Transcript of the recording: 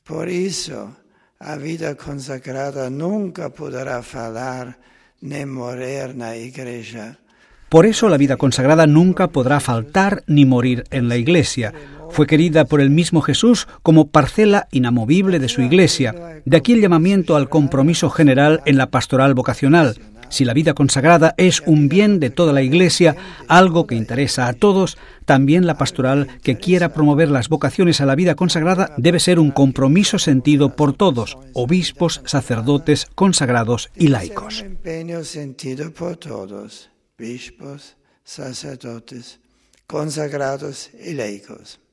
Por isso, a vida consagrada nunca poderá faltar ni morir na igreja. Por eso la vida consagrada nunca podrá faltar ni morir en la Iglesia. Fue querida por el mismo Jesús como parcela inamovible de su Iglesia. De aquí el llamamiento al compromiso general en la pastoral vocacional. Si la vida consagrada es un bien de toda la Iglesia, algo que interesa a todos, también la pastoral que quiera promover las vocaciones a la vida consagrada debe ser un compromiso sentido por todos, obispos, sacerdotes, consagrados y laicos. Un empeño sentido por todos, obispos, sacerdotes, consagrados y laicos.